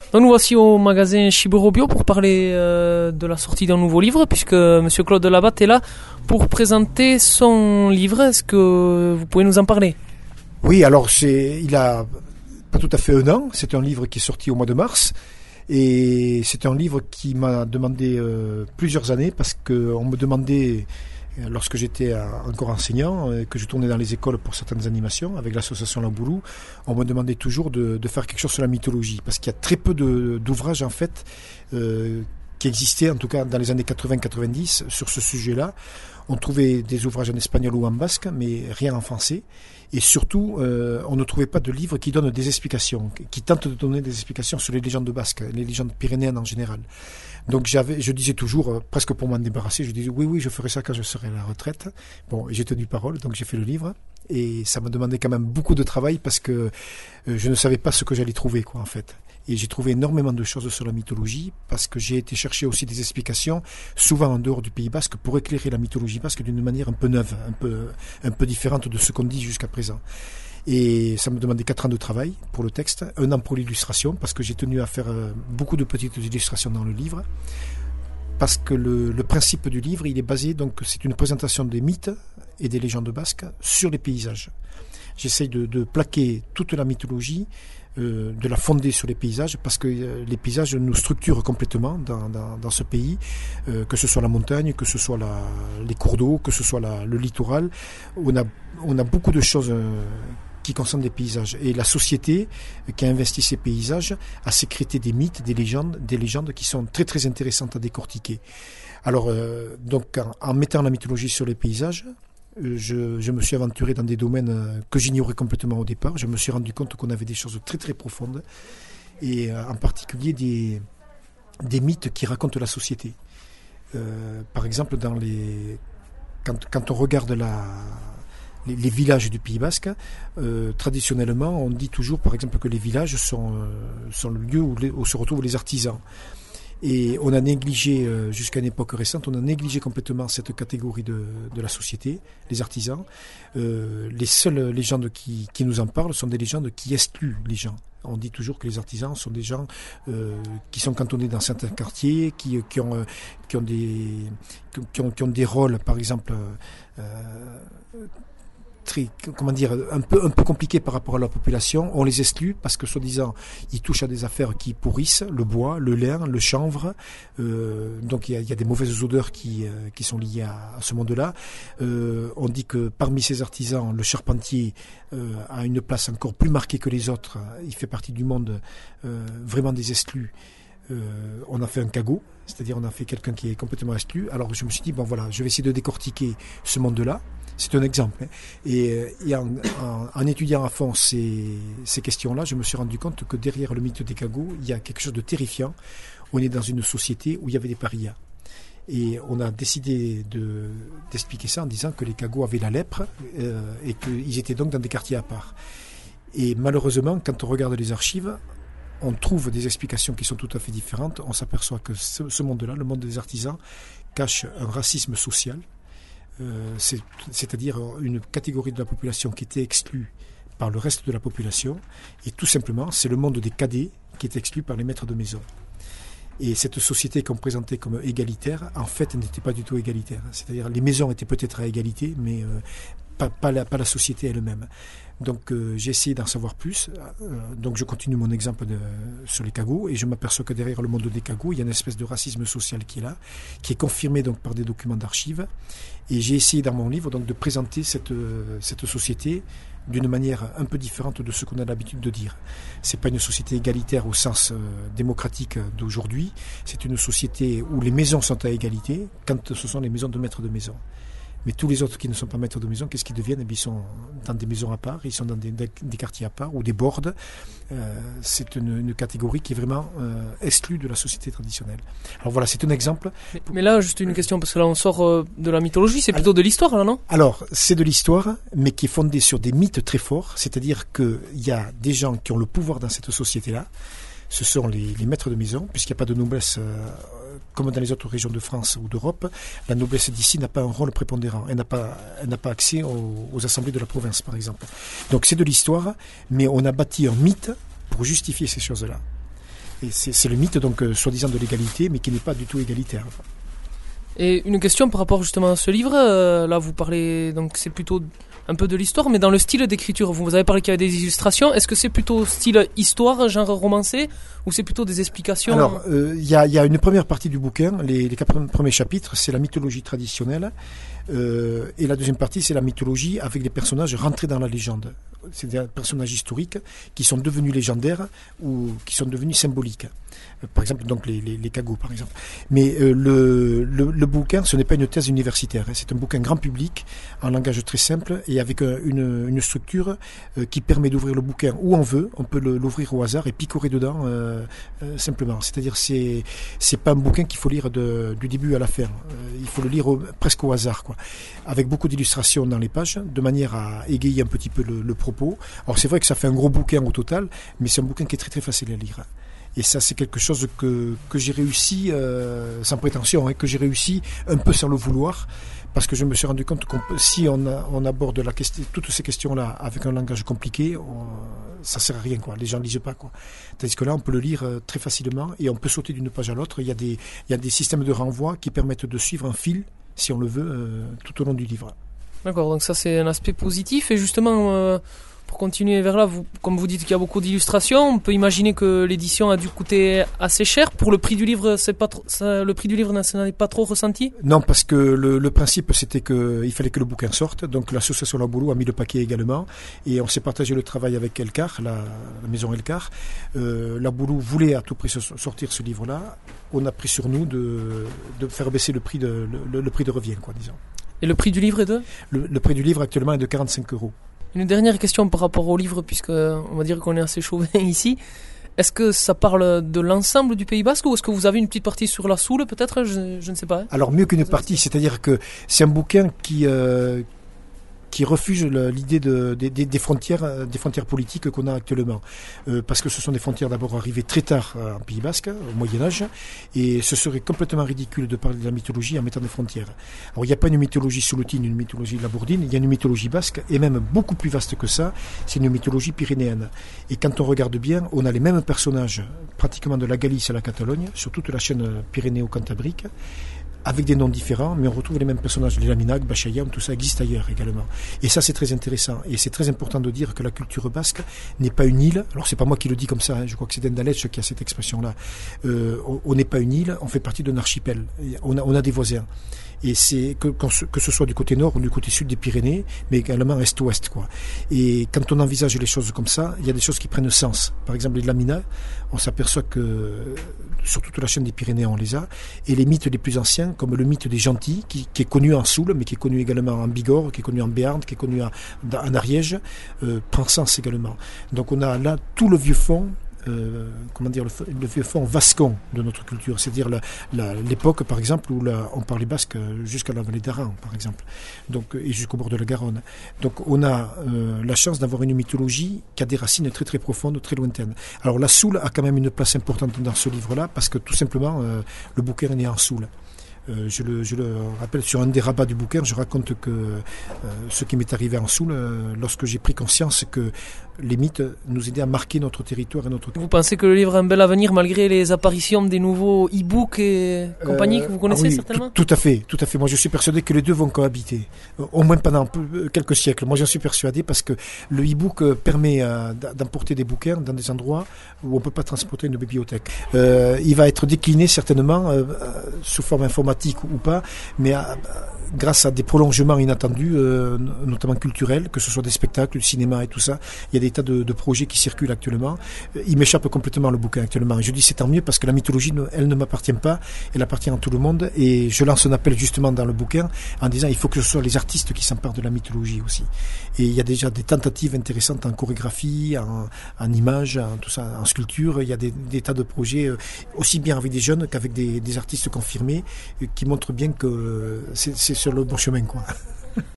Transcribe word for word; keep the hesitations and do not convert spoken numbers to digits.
Donc nous voici au magasin Chiburo Bio pour parler euh, de la sortie d'un nouveau livre, puisque Monsieur Claude Labatte est là pour présenter son livre. Est-ce que vous pouvez nous en parler? Oui, alors c'est, il a pas tout à fait un an. C'est un livre qui est sorti au mois de mars. Et c'est un livre qui m'a demandé euh, plusieurs années, parce qu'on me demandait, lorsque j'étais encore enseignant, que je tournais dans les écoles pour certaines animations avec l'association Lamboulou, on me demandait toujours de, de faire quelque chose sur la mythologie, parce qu'il y a très peu de, d'ouvrages en fait euh, qui existaient, en tout cas dans les années quatre-vingts quatre-vingt-dix, sur ce sujet-là. On trouvait des ouvrages en espagnol ou en basque, mais rien en français. Et surtout, euh, on ne trouvait pas de livres qui donnent des explications, qui tentent de donner des explications sur les légendes basques, les légendes pyrénéennes en général. Donc j'avais, je disais toujours, euh, presque pour m'en débarrasser, je disais oui, oui, je ferai ça quand je serai à la retraite. Bon, j'ai tenu parole, donc j'ai fait le livre. Et ça m'a demandé quand même beaucoup de travail, parce que euh, je ne savais pas ce que j'allais trouver, quoi, en fait. Et j'ai trouvé énormément de choses sur la mythologie, parce que j'ai été chercher aussi des explications, souvent en dehors du Pays Basque, pour éclairer la mythologie basque d'une manière un peu neuve, un peu, un peu différente de ce qu'on dit jusqu'à présent. Et ça me demandait quatre ans de travail pour le texte, un an pour l'illustration, parce que j'ai tenu à faire beaucoup de petites illustrations dans le livre, parce que le, le principe du livre, il est basé, donc c'est une présentation des mythes et des légendes basques sur les paysages. J'essaye de, de plaquer toute la mythologie, euh, de la fonder sur les paysages, parce que euh, les paysages nous structurent complètement dans, dans, dans ce pays, euh, que ce soit la montagne, que ce soit la, les cours d'eau, que ce soit la, le littoral. On a, on a beaucoup de choses euh, qui concernent les paysages. Et la société euh, qui a investi ces paysages a sécrété des mythes, des légendes, des légendes qui sont très très intéressantes à décortiquer. Alors, euh, donc, en, en mettant la mythologie sur les paysages, Je, je me suis aventuré dans des domaines que j'ignorais complètement au départ. Je me suis rendu compte qu'on avait des choses très très profondes, et en particulier des, des mythes qui racontent la société. Euh, par exemple, dans les, quand, quand on regarde la, les, les villages du Pays Basque, euh, traditionnellement, on dit toujours, par exemple, que les villages sont, euh, sont le lieu où, les, où se retrouvent les artisans. Et on a négligé, euh, jusqu'à une époque récente, on a négligé complètement cette catégorie de, de la société, les artisans. Euh, les seules légendes qui, qui nous en parlent sont des légendes qui excluent les gens. On dit toujours que les artisans sont des gens euh, qui sont cantonnés dans certains quartiers, qui, qui, ont, qui, ont, des, qui, ont, qui ont des rôles, par exemple, euh, très, comment dire, un peu, un peu compliqués par rapport à la population. On les exclut parce que, soi-disant, ils touchent à des affaires qui pourrissent, le bois, le lin, le chanvre. Euh, donc il y, a, il y a des mauvaises odeurs qui, euh, qui sont liées à, à ce monde-là. Euh, on dit que parmi ces artisans, le charpentier euh, a une place encore plus marquée que les autres. Il fait partie du monde euh, vraiment des exclus. Euh, on a fait un cagot, c'est-à-dire on a fait quelqu'un qui est complètement exclu. Alors je me suis dit, bon voilà, je vais essayer de décortiquer ce monde-là. C'est un exemple. Hein. Et, et en, en, en étudiant à fond ces, ces questions-là, je me suis rendu compte que derrière le mythe des cagots, il y a quelque chose de terrifiant. On est dans une société où il y avait des parias. Et on a décidé de, d'expliquer ça en disant que les cagots avaient la lèpre euh, et qu'ils étaient donc dans des quartiers à part. Et malheureusement, quand on regarde les archives, on trouve des explications qui sont tout à fait différentes. On s'aperçoit que ce, ce monde-là, le monde des artisans, cache un racisme social. Euh, c'est, c'est-à-dire une catégorie de la population qui était exclue par le reste de la population, et tout simplement c'est le monde des cadets qui est exclu par les maîtres de maison. Et cette société qu'on présentait comme égalitaire, en fait, elle n'était pas du tout égalitaire. C'est-à-dire les maisons étaient peut-être à égalité, mais euh, pas, pas, la, pas la société elle-même. Donc euh, j'ai essayé d'en savoir plus. Euh, donc je continue mon exemple de, sur les cagots, et je m'aperçois que derrière le monde des cagots, il y a une espèce de racisme social qui est là, qui est confirmé donc par des documents d'archives. Et j'ai essayé dans mon livre donc de présenter cette, cette société d'une manière un peu différente de ce qu'on a l'habitude de dire. C'est pas une société égalitaire au sens euh, démocratique d'aujourd'hui. C'est une société où les maisons sont à égalité, quand ce sont les maisons de maîtres de maison. Mais tous les autres qui ne sont pas maîtres de maison, qu'est-ce qu'ils deviennent? Ils sont dans des maisons à part, ils sont dans des, des, des quartiers à part ou des boards. Euh, c'est une, une catégorie qui est vraiment euh, exclue de la société traditionnelle. Alors voilà, c'est un exemple. Mais, mais là, juste une question, parce que là, on sort euh, de la mythologie, c'est plutôt de l'histoire, là, non? Alors, c'est de l'histoire, mais qui est fondée sur des mythes très forts. C'est-à-dire qu'il y a des gens qui ont le pouvoir dans cette société-là. Ce sont les, les maîtres de maison, puisqu'il n'y a pas de noblesse... Euh, comme dans les autres régions de France ou d'Europe, la noblesse d'ici n'a pas un rôle prépondérant. Elle n'a pas, elle n'a pas accès aux, aux assemblées de la province, par exemple. Donc c'est de l'histoire, mais on a bâti un mythe pour justifier ces choses-là. Et c'est, c'est le mythe, donc, euh, soi-disant de l'égalité, mais qui n'est pas du tout égalitaire. Et une question par rapport justement à ce livre, euh, là vous parlez, donc c'est plutôt un peu de l'histoire, mais dans le style d'écriture, vous avez parlé qu'il y avait des illustrations, est-ce que c'est plutôt style histoire, genre romancé, ou c'est plutôt des explications? Alors, il euh, y, a, y a une première partie du bouquin, les, les quatre premiers chapitres, c'est la mythologie traditionnelle, euh, et la deuxième partie, c'est la mythologie avec des personnages rentrés dans la légende. C'est des personnages historiques qui sont devenus légendaires ou qui sont devenus symboliques. Par exemple, donc les, les, les cagots, par exemple. Mais euh, le, le, le bouquin, ce n'est pas une thèse universitaire. Hein. C'est un bouquin grand public, en langage très simple et avec euh, une, une structure euh, qui permet d'ouvrir le bouquin où on veut. On peut le, l'ouvrir au hasard et picorer dedans euh, euh, simplement. C'est-à-dire, c'est c'est pas un bouquin qu'il faut lire de, du début à la fin. Euh, il faut le lire au, presque au hasard, quoi. Avec beaucoup d'illustrations dans les pages, de manière à égayer un petit peu le, le propos. Alors c'est vrai que ça fait un gros bouquin au total, mais c'est un bouquin qui est très très facile à lire. Et ça, c'est quelque chose que, que j'ai réussi, euh, sans prétention, hein, que j'ai réussi un peu sans le vouloir, parce que je me suis rendu compte que si on, a, on aborde la question, toutes ces questions-là avec un langage compliqué, on, ça sert à rien, quoi. Les gens ne lisent pas, quoi. Tandis que là, on peut le lire euh, très facilement et on peut sauter d'une page à l'autre. Il y a des, il y a des systèmes de renvoi qui permettent de suivre un fil, si on le veut, euh, tout au long du livre. D'accord, donc ça c'est un aspect positif. Et justement, euh, pour continuer vers là, vous, comme vous dites qu'il y a beaucoup d'illustrations, on peut imaginer que l'édition a dû coûter assez cher. Pour le prix du livre, c'est pas trop, ça, le prix du livre ça n'est pas trop ressenti? Non, parce que le, le principe c'était qu'il fallait que le bouquin sorte. Donc l'association La Boulou a mis le paquet également. Et on s'est partagé le travail avec Elcar, la, la maison Elcar. Euh, La Boulou voulait à tout prix sortir ce livre-là. On a pris sur nous de, de faire baisser le prix de, le, le prix de revient, quoi, disons. Et le prix du livre est de le, le prix du livre actuellement est de quarante-cinq euros. Une dernière question par rapport au livre, puisque on va dire qu'on est assez chauvin ici. Est-ce que ça parle de l'ensemble du Pays Basque ou est-ce que vous avez une petite partie sur la Soule peut-être? je, je ne sais pas. Hein. Alors mieux qu'une partie, c'est-à-dire que c'est un bouquin qui... Euh, qui refuse l'idée de, de, de, des frontières, des frontières politiques qu'on a actuellement, euh, parce que ce sont des frontières d'abord arrivées très tard euh, en Pays Basque, au Moyen Âge, et ce serait complètement ridicule de parler de la mythologie en mettant des frontières. Alors il n'y a pas une mythologie souloutine, une mythologie labourdine, il y a une mythologie basque, et même beaucoup plus vaste que ça, c'est une mythologie pyrénéenne. Et quand on regarde bien, on a les mêmes personnages, pratiquement de la Galice à la Catalogne, sur toute la chaîne pyrénéo-cantabrique, avec des noms différents, mais on retrouve les mêmes personnages. Les Laminac, Bachayam, tout ça existe ailleurs également. Et ça, c'est très intéressant. Et c'est très important de dire que la culture basque n'est pas une île. Alors, c'est pas moi qui le dis comme ça, hein. Je crois que c'est Dendalech qui a cette expression-là. Euh, on, on n'est pas une île, on fait partie d'un archipel. On a, on a des voisins. Et c'est que, que ce soit du côté nord ou du côté sud des Pyrénées, mais également est-ouest, quoi. Et quand on envisage les choses comme ça, il y a des choses qui prennent sens. Par exemple, les Lamina, on s'aperçoit que sur toute la chaîne des Pyrénées, on les a. Et les mythes les plus anciens, comme le mythe des gentils, qui, qui est connu en Soule, mais qui est connu également en Bigorre, qui est connu en Béarn, qui est connu en, en Ariège, euh, prend sens également. Donc on a là tout le vieux fond. Euh, comment dire, le, le vieux fond vascon de notre culture, c'est-à-dire la, la, l'époque par exemple où la, on parlait basque jusqu'à la vallée d'Aran par exemple, donc, et jusqu'au bord de la Garonne. Donc on a euh, la chance d'avoir une mythologie qui a des racines très très profondes, très lointaines. Alors la Soule a quand même une place importante dans ce livre-là parce que tout simplement euh, le bouquin est né en Soule. Euh, je, le, je le rappelle, sur un des rabats du bouquin, je raconte que euh, ce qui m'est arrivé en Soule, euh, lorsque j'ai pris conscience que les mythes nous aidaient à marquer notre territoire et notre... Vous pensez que le livre a un bel avenir malgré les apparitions des nouveaux e-books et compagnie euh, que vous connaissez ah oui, certainement tout, tout à fait, tout à fait. Moi, je suis persuadé que les deux vont cohabiter, euh, au moins pendant peu, quelques siècles. Moi, j'en suis persuadé parce que le e-book euh, permet euh, d'emporter des bouquins dans des endroits où on ne peut pas transporter une bibliothèque. Euh, il va être décliné certainement euh, sous forme informatique ou pas, mais à, grâce à des prolongements inattendus, euh, notamment culturels, que ce soit des spectacles, du cinéma et tout ça. Il y a des tas de, de projets qui circulent actuellement. Il m'échappe complètement le bouquin actuellement. Et je dis c'est tant mieux parce que la mythologie, elle ne m'appartient pas, elle appartient à tout le monde. Et je lance un appel justement dans le bouquin en disant il faut que ce soit les artistes qui s'emparent de la mythologie aussi. Et il y a déjà des tentatives intéressantes en chorégraphie, en, en images, en tout ça, en sculpture. Il y a des, des tas de projets aussi bien avec des jeunes qu'avec des, des artistes confirmés qui montrent bien que c'est, c'est sur le bon chemin, quoi.